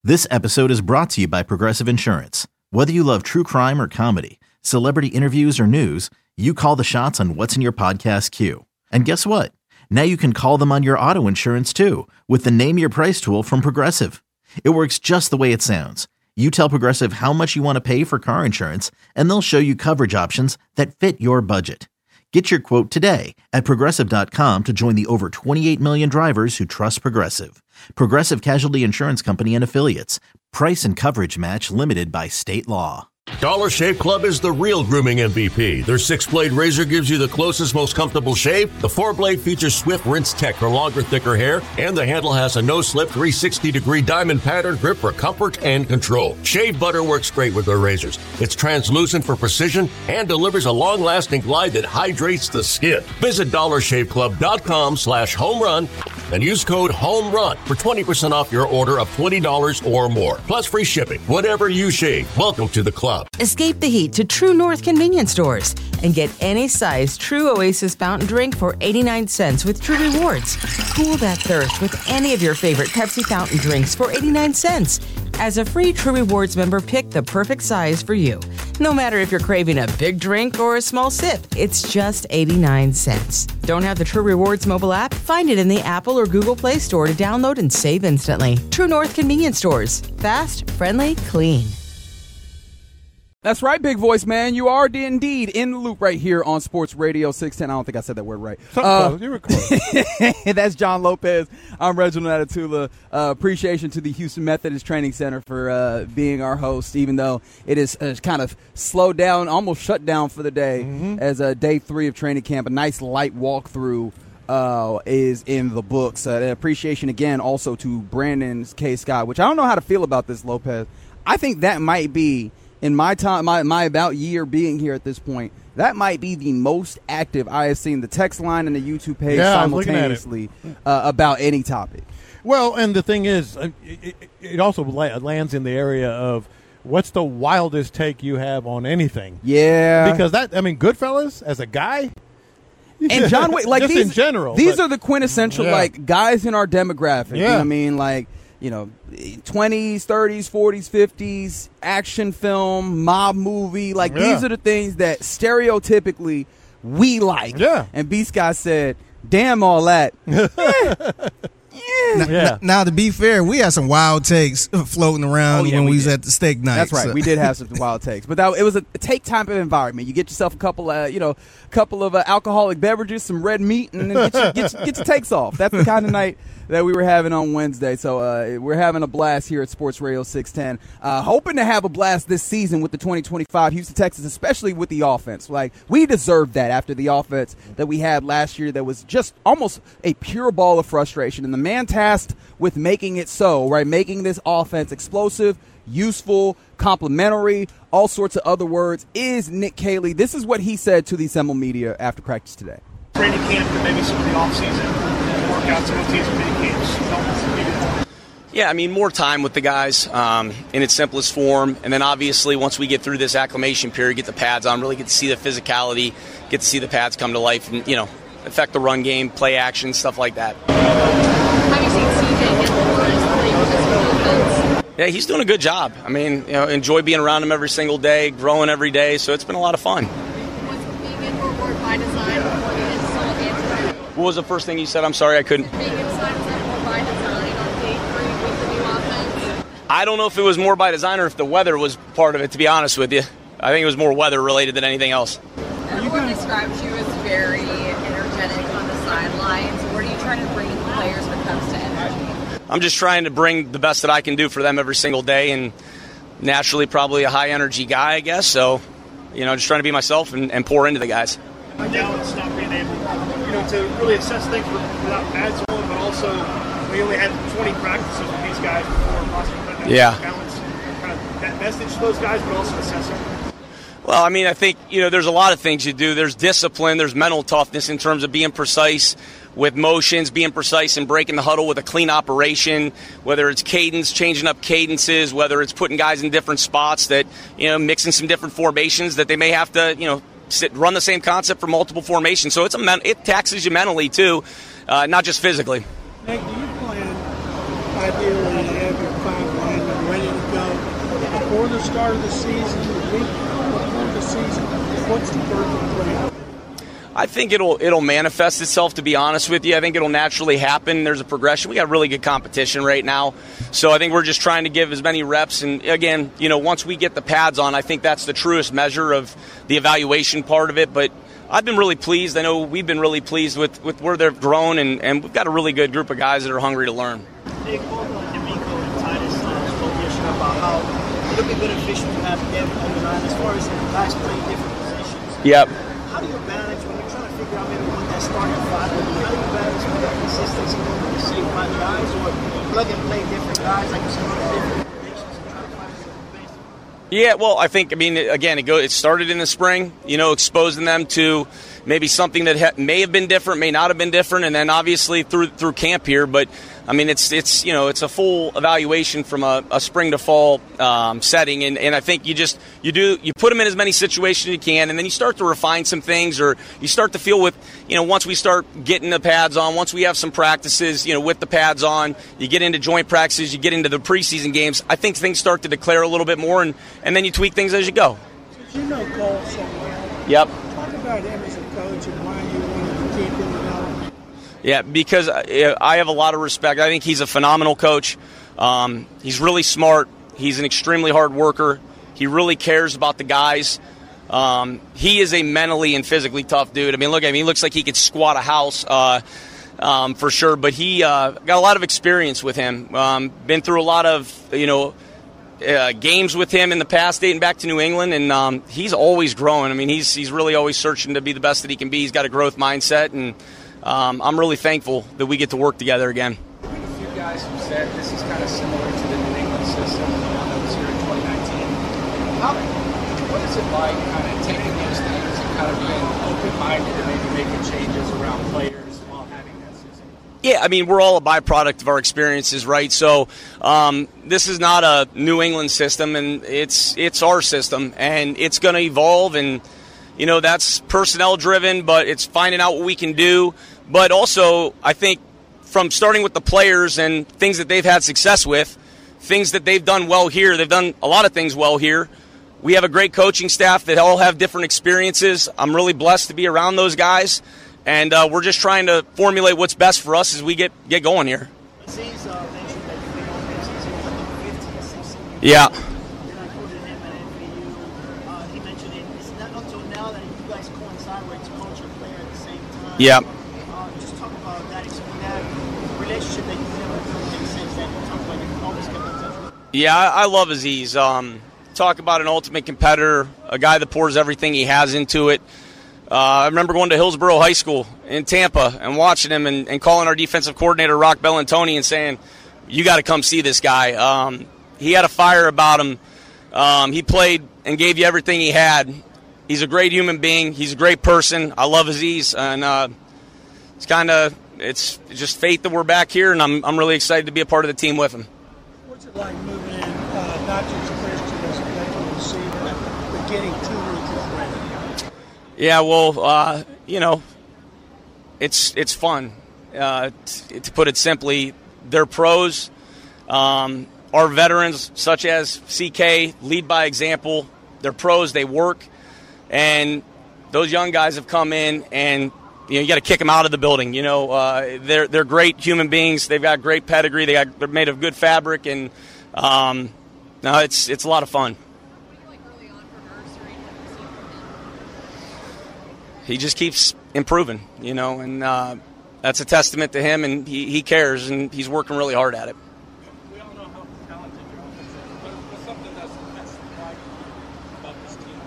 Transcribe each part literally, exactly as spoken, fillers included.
This episode is brought to you by Progressive Insurance. Whether you love true crime or comedy, celebrity interviews or news, you call the shots on what's in your podcast queue. And guess what? Now you can call them on your auto insurance too with the Name Your Price tool from Progressive. It works just the way it sounds. You tell Progressive how much you want to pay for car insurance, and they'll show you coverage options that fit your budget. Get your quote today at Progressive dot com to join the over twenty-eight million drivers who trust Progressive. Progressive Casualty Insurance Company and Affiliates. Price and coverage match limited by state law. Dollar Shave Club is the real grooming M V P. Their six-blade razor gives you the closest, most comfortable shave. The four-blade features swift rinse tech for longer, thicker hair. And the handle has a no-slip three hundred sixty degree diamond pattern grip for comfort and control. Shave butter works great with their razors. It's translucent for precision and delivers a long-lasting glide that hydrates the skin. Visit dollar shave club dot com slash home run and use code HOMERUN for twenty percent off your order of twenty dollars or more. Plus free shipping. Whatever you shave, welcome to the club. Escape the heat to True North convenience stores and get any size True Oasis fountain drink for eighty-nine cents with True Rewards. Cool that thirst with any of your favorite Pepsi fountain drinks for eighty-nine cents. As a free True Rewards member, pick the perfect size for you. No matter if you're craving a big drink or a small sip, it's just eighty-nine cents. Don't have the True Rewards mobile app? Find it in the Apple or Google Play Store to download and save instantly. True North convenience stores. Fast, friendly, clean. That's right, big voice man. You are indeed in the loop right here on Sports Radio six ten. I don't think I said that word right. Uh, you were close. That's John Lopez. I'm Reginald Atatula. Uh, appreciation to the Houston Methodist Training Center for uh, being our host, even though it is uh, kind of slowed down, almost shut down for the day mm-hmm. as uh, day three of training camp. A nice light walkthrough uh, is in the books. Uh, appreciation again also to Brandon K. Scott, which I don't know how to feel about this, Lopez. I think that might be, in my time, my, my about year being here at this point, that might be the most active I have seen the text line and the YouTube page yeah, simultaneously uh, about any topic. Well, and the thing is, it, it, it also lands in the area of what's the wildest take you have on anything. Yeah. Because that, I mean, Goodfellas, as a guy. And John Wick, like just these, in general. These but, are the quintessential, yeah. like, guys in our demographic. Yeah. You know what I mean? Like, you know, twenties, thirties, forties, fifties, action film, mob movie. Like, yeah. these are the things that stereotypically we like. Yeah. And B. Scott said, damn all that. yeah. Now, yeah. now, to be fair, we had some wild takes floating around Oh, yeah, when we, we was did. at the steak night. That's right. so. We did have some wild takes, but that it was a take type of environment. You get yourself a couple, uh, you know, couple of uh, alcoholic beverages, some red meat, and then get your, get, your, get your takes off. That's the kind of night that we were having on Wednesday. So uh, we're having a blast here at Sports Radio six ten. Uh, hoping to have a blast this season with the twenty twenty-five Houston Texans, especially with the offense. Like, we deserved that after the offense that we had last year that was just almost a pure ball of frustration. And the man tasked with making it so, right, making this offense explosive, useful, complimentary, all sorts of other words, is Nick Caley. This is what he said to the Semel Media after practice today. Training camp and maybe some of the offseason workouts, O Ts, and mini camps. Yeah, I mean, more time with the guys um, in its simplest form. And then obviously once we get through this acclimation period, get the pads on, really get to see the physicality, get to see the pads come to life and, you know, affect the run game, play action, stuff like that. Have you seen C J get more defense? Yeah, he's doing a good job. I mean, you know, enjoy being around him every single day, growing every day, so it's been a lot of fun. Was being in Fort Worth by design or did it solely answer? What was the first thing you said? I'm sorry, I couldn't. Being inside, was that more by design on day three with the new offense? I don't know if it was more by design or if the weather was part of it, to be honest with you. I think it was more weather related than anything else. Everyone describes you as very energetic on the sidelines. What are you trying to bring to the players when it comes to energy? I'm just trying to bring the best that I can do for them every single day, and naturally probably a high energy guy, I guess. So, you know, just trying to be myself and, and pour into the guys. Dallas not being able, you know, to really assess things without pads on, but also we only had twenty practices with these guys before possibly putting out yeah. balance. Kind of that message to those guys, but also assessing. Well, I mean, I think, you know, there's a lot of things you do. There's discipline, there's mental toughness in terms of being precise with motions, being precise and breaking the huddle with a clean operation, whether it's cadence, changing up cadences, whether it's putting guys in different spots that, you know, mixing some different formations that they may have to, you know, sit, run the same concept for multiple formations. So it's a men- it taxes you mentally, too, uh, not just physically. Nick, do you plan ideally to have your five linemen before the start of the season, the week before the season? What's the perfect plan? I think it'll it'll manifest itself, to be honest with you. I think it'll naturally happen. There's a progression. We got really good competition right now. So I think we're just trying to give as many reps. And, again, you know, once we get the pads on, I think that's the truest measure of the evaluation part of it. But I've been really pleased. I know we've been really pleased with, with where they've grown, and, and we've got a really good group of guys that are hungry to learn. Nick, both on D'Amico and Titus uh, spoke yesterday about how it'll be beneficial to have them on the line as far as guys playing different positions. Yep. How do you balance when you're trying to figure out maybe what that starting five will be? How do you balance with that consistency with the same five guys, or plug and play different guys like you said, different formations and try to find different bases? Yeah, well, I think, I mean, again, it, go, it started in the spring, you know, exposing them to maybe something that ha- may have been different, may not have been different, and then obviously through through camp here. But, I mean, it's, it's you know, it's a full evaluation from a, a spring to fall um, setting, and, and I think you just, you do, you put them in as many situations as you can, and then you start to refine some things, or you start to feel with, you know, once we start getting the pads on, once we have some practices, you know, with the pads on, you get into joint practices, you get into the preseason games, I think things start to declare a little bit more, and, and then you tweak things as you go. Did you know Cole so well? Yep. Talk about him as a coach and why you wanted to keep him developed. Yeah, because I have a lot of respect. I think he's a phenomenal coach. Um, he's really smart. He's an extremely hard worker. He really cares about the guys. Um, he is a mentally and physically tough dude. I mean, look at him. He looks like he could squat a house uh, um, for sure. But he uh, got a lot of experience with him. Um, been through a lot of, you know, Uh, games with him in the past, dating back to New England, and um, he's always growing. I mean, he's he's really always searching to be the best that he can be. He's got a growth mindset, and um, I'm really thankful that we get to work together again. A few guys who said this is kind of similar to the New England system that was here in twenty nineteen. How, what is it like kind of taking those things and kind of being open-minded and maybe making changes around players while having that system? Yeah, I mean, we're all a byproduct of our experiences, right? So um, this is not a New England system, and it's it's our system, and it's going to evolve, and, you know, that's personnel-driven, but it's finding out what we can do. But also, I think from starting with the players and things that they've had success with, things that they've done well here, they've done a lot of things well here. We have a great coaching staff that all have different experiences. I'm really blessed to be around those guys. And uh, we're just trying to formulate what's best for us as we get, get going here. Yeah. Yeah. Just talk about that, that relationship that you've never built since that you talk about you always kept in touch with. Yeah, I, I love Aziz. Um, talk about an ultimate competitor, a guy that pours everything he has into it. Uh, I remember going to Hillsborough High School in Tampa and watching him and, and calling our defensive coordinator, Rock Bellantoni, and saying, you got to come see this guy. Um, he had a fire about him. Um, he played and gave you everything he had. He's a great human being. He's a great person. I love Aziz. And uh, it's kind of it's just fate that we're back here, and I'm, I'm really excited to be a part of the team with him. What's it like moving in, uh, not just Christian as a veteran receiver, but getting two rookies ready? Yeah, well, uh, you know, it's it's fun. Uh, t- to put it simply, they're pros. Um, our veterans, such as C K, lead by example. They're pros. They work, and those young guys have come in, and you know you got to kick them out of the building. You know, uh, they're they're great human beings. They've got great pedigree. They got they're made of good fabric, and um, no, it's it's a lot of fun. He just keeps improving, you know, and uh, that's a testament to him, and he, he cares, and he's working really hard at it. We all know how talented your offense is, but what's something that's, that's surprising about this team?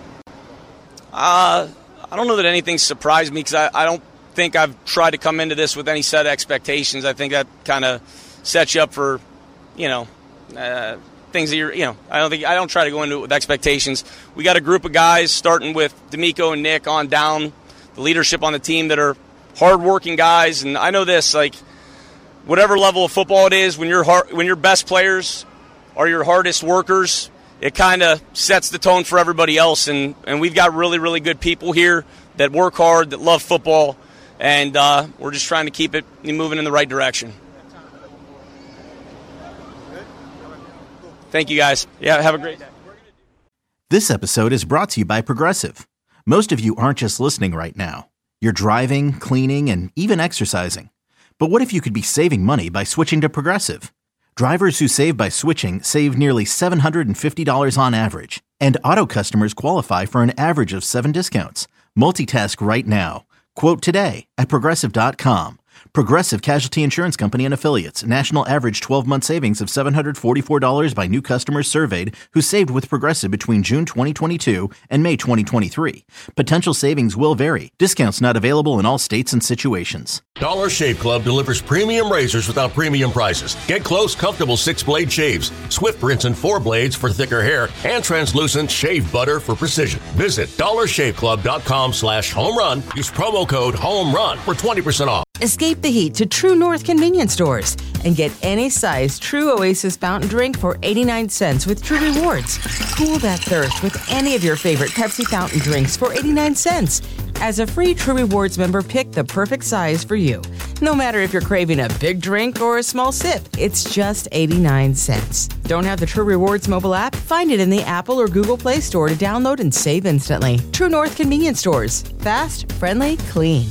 Uh, I don't know that anything surprised me because I, I don't think I've tried to come into this with any set expectations. I think that kind of sets you up for, you know, uh, things that you're, you know, I don't think I don't try to go into it with expectations. We got a group of guys starting with D'Amico and Nick on down, the leadership on the team that are hardworking guys, and I know this, like, whatever level of football it is, when your hard, when your best players are your hardest workers, it kind of sets the tone for everybody else, and, and we've got really, really good people here that work hard, that love football, and uh, we're just trying to keep it moving in the right direction. Thank you, guys. Yeah, have a great day. This episode is brought to you by Progressive. Most of you aren't just listening right now. You're driving, cleaning, and even exercising. But what if you could be saving money by switching to Progressive? Drivers who save by switching save nearly seven hundred fifty dollars on average. And auto customers qualify for an average of seven discounts. Multitask right now. Quote today at Progressive dot com. Progressive Casualty Insurance Company and Affiliates. National average twelve-month savings of seven hundred forty-four dollars by new customers surveyed who saved with Progressive between June twenty twenty-two and May twenty twenty-three. Potential savings will vary. Discounts not available in all states and situations. Dollar Shave Club delivers premium razors without premium prices. Get close, comfortable six-blade shaves, Swift rinse and four blades for thicker hair, and translucent shave butter for precision. Visit dollar shave club dot com slash home run. Use promo code HOMERUN for twenty percent off. Escape the heat to True North convenience stores and get any size True Oasis fountain drink for eighty-nine cents with True Rewards. Cool that thirst with any of your favorite Pepsi fountain drinks for eighty-nine cents. As a free True Rewards member, pick the perfect size for you. No matter if you're craving a big drink or a small sip, it's just eighty-nine cents. Don't have the True Rewards mobile app? Find it in the Apple or Google Play Store to download and save instantly. True North convenience stores. Fast, friendly, clean.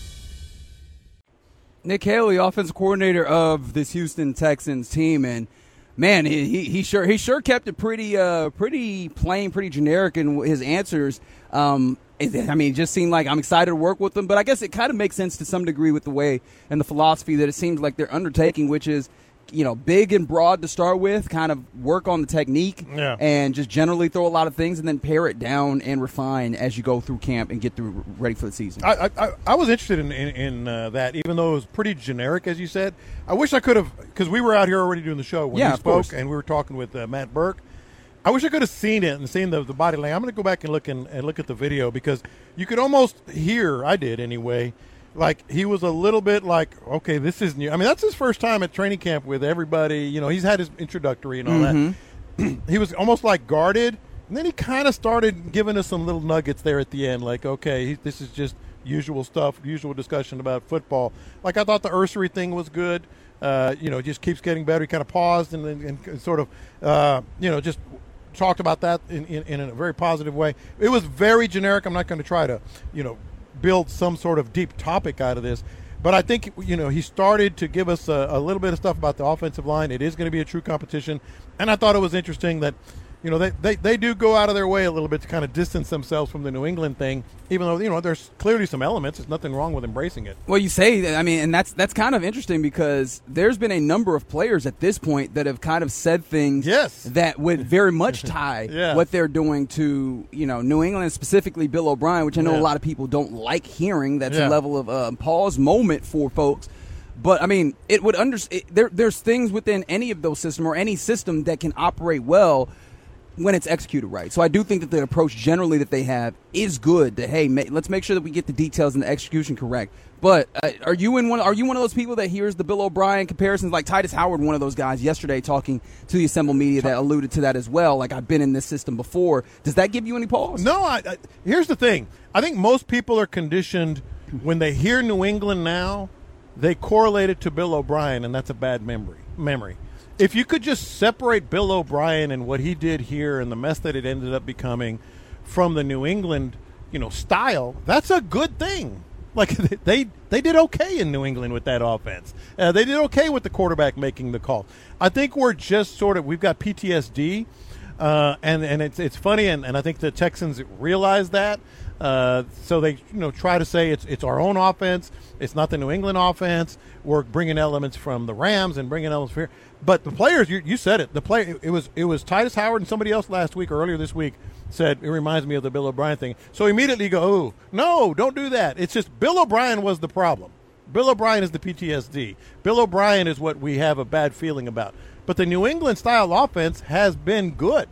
Nick Haley, offensive coordinator of this Houston Texans team, and man, he he, he sure he sure kept it pretty uh pretty plain, pretty generic in his answers. Um, it, I mean, it just seemed like I'm excited to work with them, but I guess it kind of makes sense to some degree with the way and the philosophy that it seems like they're undertaking, which is, you know, big and broad to start with, kind of work on the technique, yeah. and just generally throw a lot of things and then pare it down and refine as you go through camp and get through ready for the season. I I, I was interested in in, in uh, that, even though it was pretty generic, as you said. I wish I could have, because we were out here already doing the show when yeah, you of spoke, course. and we were talking with uh, Matt Burke. I wish I could have seen it and seen the, the body language. I'm going to go back and look and, and look at the video, because you could almost hear, I did anyway, like he was a little bit like, okay, this is new. I mean, that's his first time at training camp with everybody. You know, he's had his introductory and all Mm-hmm. that. He was almost like guarded, and then he kind of started giving us some little nuggets there at the end, like, okay, he, this is just usual stuff, usual discussion about football. Like, I thought the Ursery thing was good. Uh, you know, it just keeps getting better. He kind of paused and then and sort of, uh, you know, just talked about that in, in, in a very positive way. It was very generic. I'm not going to try to, you know, build some sort of deep topic out of this. But I think, you know, he started to give us a, a little bit of stuff about the offensive line. It is going to be a true competition. And I thought it was interesting that, you know, they, they, they do go out of their way a little bit to kind of distance themselves from the New England thing, even though, you know, there's clearly some elements. There's nothing wrong with embracing it. Well, you say that, I mean, and that's that's kind of interesting, because there's been a number of players at this point that have kind of said things yes. that would very much tie yeah. what they're doing to, you know, New England, specifically Bill O'Brien, which I know yeah. a lot of people don't like hearing. That's yeah. a level of uh, pause moment for folks. But, I mean, it would under, it, there, there's things within any of those systems or any system that can operate well when it's executed right. So I do think that the approach generally that they have is good. To, hey, ma- let's make sure that we get the details and the execution correct. But uh, are you in one? Are you one of those people that hears the Bill O'Brien comparisons? Like Titus Howard, one of those guys yesterday talking to the Assemble Media that alluded to that as well. Like, I've been in this system before. Does that give you any pause? No. I, I, here's the thing. I think most people are conditioned when they hear New England now, they correlate it to Bill O'Brien, and that's a bad memory. Memory. If you could just separate Bill O'Brien and what he did here and the mess that it ended up becoming from the New England, you know, style, that's a good thing. Like, they they did okay in New England with that offense. Uh, they did okay with the quarterback making the call. I think we're just sort of, we've got P T S D, uh, and, and it's it's funny, and, and I think the Texans realize that. Uh, so they, you know, try to say it's it's our own offense. It's not the New England offense. We're bringing elements from the Rams and bringing elements from here. But the players, you, you said it. The play, it was it was Titus Howard and somebody else last week or earlier this week said it reminds me of the Bill O'Brien thing. So immediately you go, oh, no, don't do that. It's just Bill O'Brien was the problem. Bill O'Brien is the P T S D. Bill O'Brien is what we have a bad feeling about. But the New England style offense has been good.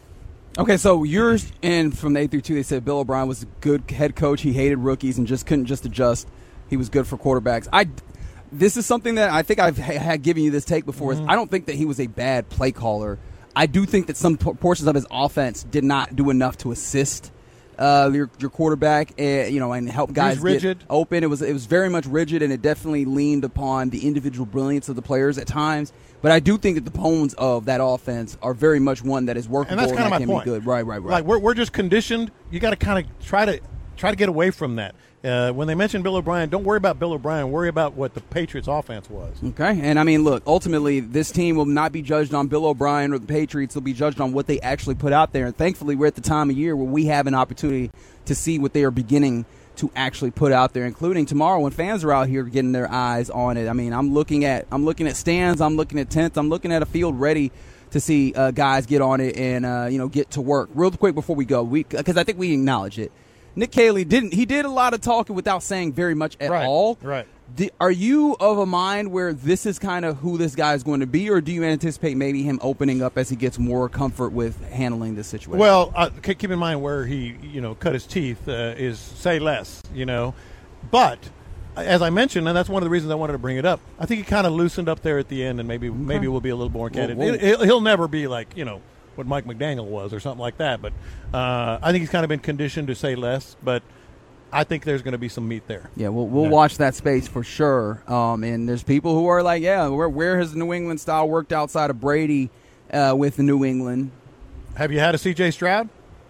Okay, so yours, and from the eight through two, they said Bill O'Brien was a good head coach. He hated rookies and just couldn't just adjust. He was good for quarterbacks. I, this is something that I think I've had given you this take before. Mm-hmm. Is I don't think that he was a bad play caller. I do think that some portions of his offense did not do enough to assist uh, your, your quarterback, uh, you know, and help guys rigid. get open. It was it was very much rigid, and it definitely leaned upon the individual brilliance of the players at times. But I do think that the bones of that offense are very much one that is workable and, that's kind and that of my can point. be good. Right, right, right. Like we're we're just conditioned. You got to kind of try to try to get away from that. Uh, when they mention Bill O'Brien, don't worry about Bill O'Brien. Worry about what the Patriots' offense was. Okay, and I mean, look, ultimately, this team will not be judged on Bill O'Brien or the Patriots. They'll be judged on what they actually put out there. And thankfully, we're at the time of year where we have an opportunity to see what they are beginning to actually put out there, including tomorrow when fans are out here getting their eyes on it. I mean, I'm looking at I'm looking at stands, I'm looking at tents, I'm looking at a field ready to see uh, guys get on it and uh, you know get to work. Real quick before we go, we because I think we acknowledge it. Nick Caley didn't. He did a lot of talking without saying very much at right, all. Right. Do, are you of a mind where this is kind of who this guy is going to be, or do you anticipate maybe him opening up as he gets more comfort with handling this situation? Well, uh, keep in mind where he, you know, cut his teeth uh, is say less, you know. But as I mentioned, and that's one of the reasons I wanted to bring it up, I think he kind of loosened up there at the end, and maybe okay. maybe we'll be a little more candid. Whoa, whoa. It, he'll never be like, you know, what Mike McDaniel was or something like that. But uh, I think he's kind of been conditioned to say less, but I think there's going to be some meat there. Yeah, we'll, we'll yeah. watch that space for sure. Um, and there's people who are like, yeah, where, where has the New England style worked outside of Brady uh, with the New England? Have you had a C J Stroud?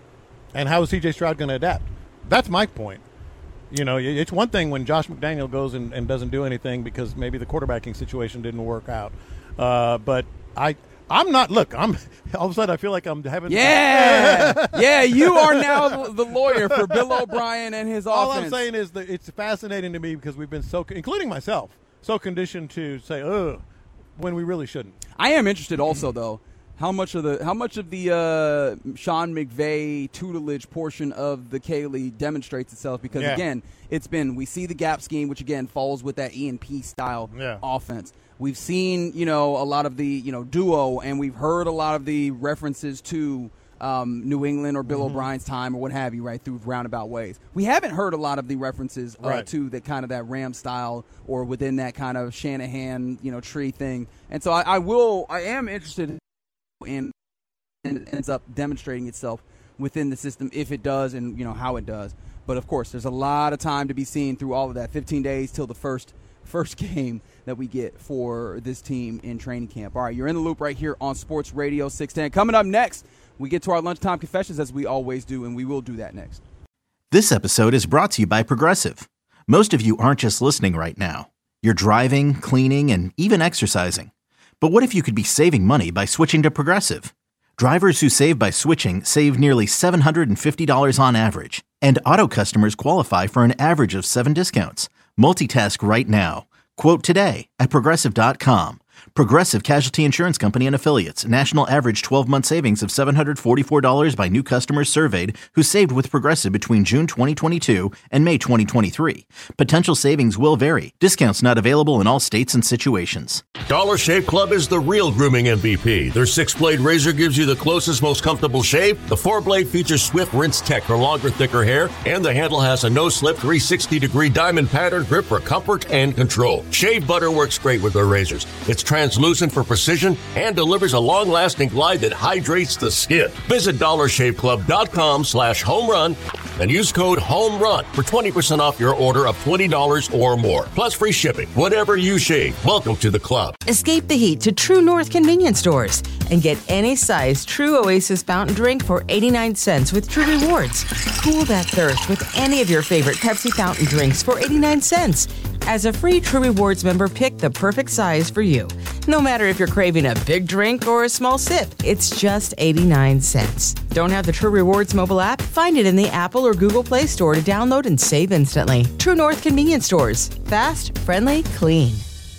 And how is C J Stroud going to adapt? That's my point. You know, it's one thing when Josh McDaniel goes and, and doesn't do anything because maybe the quarterbacking situation didn't work out. Uh, but I – I'm not. Look, I'm. All of a sudden, I feel like I'm having. Yeah, yeah. You are now the lawyer for Bill O'Brien and his all offense. All I'm saying is that it's fascinating to me because we've been so, including myself, so conditioned to say, "Ugh," when we really shouldn't. I am interested, also, though, how much of the how much of the uh, Sean McVay tutelage portion of the Caley demonstrates itself because yeah. again, it's been we see the gap scheme, which again falls with that E and P style yeah. offense. We've seen, you know, a lot of the, you know, duo, and we've heard a lot of the references to um, New England or Bill mm-hmm. O'Brien's time or what have you, right, through roundabout ways. We haven't heard a lot of the references uh, right. to that kind of that Ram style or within that kind of Shanahan, you know, tree thing. And so I, I will, I am interested in, and it ends up demonstrating itself within the system if it does and, you know, how it does. But, of course, there's a lot of time to be seen through all of that, fifteen days till the first first game that we get for this team in training camp. All right, you're in the loop right here on Sports Radio six ten. Coming up next, we get to our lunchtime confessions as we always do, and we will do that next. This episode is brought to you by Progressive. Most of you aren't just listening right now. You're driving, cleaning, and even exercising. But what if you could be saving money by switching to Progressive? Drivers who save by switching save nearly seven hundred fifty dollars on average, and auto customers qualify for an average of seven discounts. Multitask right now. Quote today at Progressive dot com. Progressive Casualty Insurance Company and Affiliates. National average twelve-month savings of seven hundred forty-four dollars by new customers surveyed who saved with Progressive between June twenty twenty-two and May twenty twenty-three. Potential savings will vary. Discounts not available in all states and situations. Dollar Shave Club is the real grooming M V P. Their six-blade razor gives you the closest, most comfortable shave. The four-blade features Swift Rinse Tech for longer, thicker hair. And the handle has a no-slip three hundred sixty degree diamond pattern grip for comfort and control. Shave butter works great with their razors. It's translucent for precision and delivers a long-lasting glide that hydrates the skin. Visit dollar shave club dot com slash home run and use code HOMERUN for twenty percent off your order of twenty dollars or more. Plus free shipping. Whatever you shave, welcome to the club. Escape the heat to True North convenience stores and get any size True Oasis fountain drink for eighty-nine cents with True Rewards. Cool that thirst with any of your favorite Pepsi fountain drinks for eighty-nine cents. As a free True Rewards member, pick the perfect size for you. No matter if you're craving a big drink or a small sip, it's just eighty-nine cents. Don't have the True Rewards mobile app? Find it in the Apple or Google Play Store to download and save instantly. True North convenience stores. Fast, friendly, clean.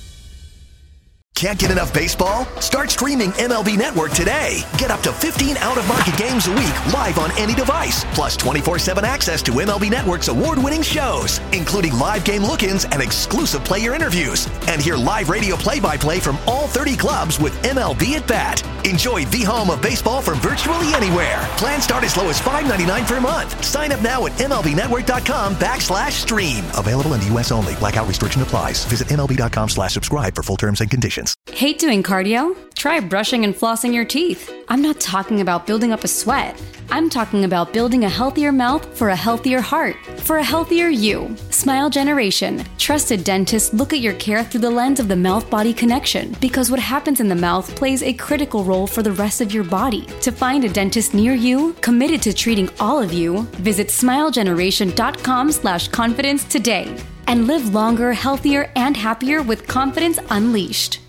Can't get enough baseball? Start streaming M L B Network today. Get up to fifteen out-of-market games a week live on any device. Plus twenty-four seven access to M L B Network's award-winning shows, including live game look-ins and exclusive player interviews. And hear live radio play-by-play from all thirty clubs with M L B at Bat. Enjoy the home of baseball from virtually anywhere. Plans start as low as five dollars and ninety-nine cents per month. Sign up now at M L B network dot com backslash stream. Available in the U S only. Blackout restriction applies. Visit M L B dot com slash subscribe for full terms and conditions. Hate doing cardio? Try brushing and flossing your teeth. I'm not talking about building up a sweat. I'm talking about building a healthier mouth for a healthier heart, for a healthier you. Smile Generation. Trusted dentists look at your care through the lens of the mouth-body connection, because what happens in the mouth plays a critical role for the rest of your body. To find a dentist near you, committed to treating all of you, visit smilegeneration.com slash confidence today. And live longer, healthier, and happier with confidence unleashed.